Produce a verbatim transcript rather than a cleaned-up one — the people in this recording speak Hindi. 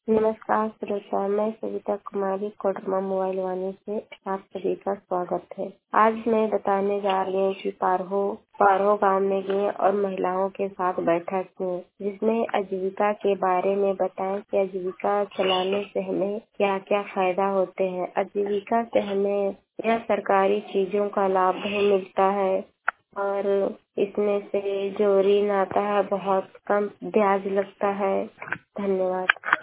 नमस्कार श्रोता, मैं सविता कुमारी कोडरमा मोबाइल वाणी से आप सभी का स्वागत है। आज मैं बताने जा रही हूँ कि पारहो पारहो गांव में गए और महिलाओं के साथ बैठक की, जिसमें आजीविका के बारे में बताएं कि आजीविका चलाने से हमें क्या क्या फायदा होते हैं। आजीविका से हमें यह सरकारी चीजों का लाभ मिलता है और इसमें से जो ऋण आता है बहुत कम ब्याज लगता है। धन्यवाद।